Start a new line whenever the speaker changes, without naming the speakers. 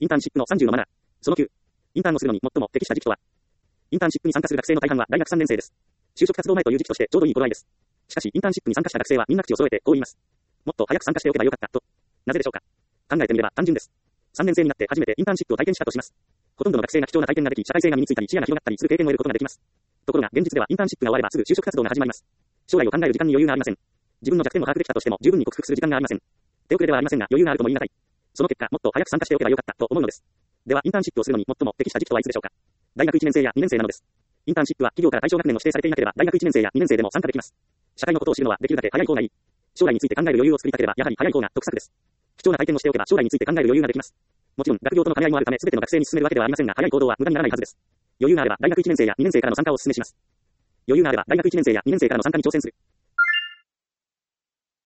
インターンシップの30のマナー。その9。インターンをするのに最も適した時期とは。インターンシップに参加する学生の大半は大学3年生です。就職活動前という時期としてちょうどいい頃合いです。しかし、インターンシップに参加した学生はみんな口を揃えてこう言います。もっと早く参加しておけばよかった、と。なぜでしょうか。考えてみれば単純です。3年生になって初めてインターンシップを体験したとします。ほとんどの学生が貴重な体験ができ、社会性が身についたり、視野が広がったりする経験を得ることができます。ところが、現実ではインターンシップが終わればすぐ就職活動が始まります。将来を考える時間に余裕がありません。自分の弱点を把握できたとしても十分に克服する時間がありません。手遅れではありませんが、余裕があるとも言い難い。その結果、もっと早く参加しておけばよかったと思うのです。では、インターンシップをするのに最も適した時期とはいつでしょうか。大学1年生や2年生なのです。インターンシップは企業から対象学年を指定されていなければ、大学1年生や2年生でも参加できます。社会のことを知るのはできるだけ早い方がいい。将来について考える余裕を作りたければ、やはり早い方が得策です。貴重な体験をしておけば、将来について考える余裕ができます。もちろん、学業との兼ね合いもあるため、すべての学生に進めるわけではありませんが、早い行動は無駄にならないはずです。余裕があれば、大学1年生や2年生からの参加をお勧めします。余裕があれば、大学1年生や2年生からの参加に挑戦する。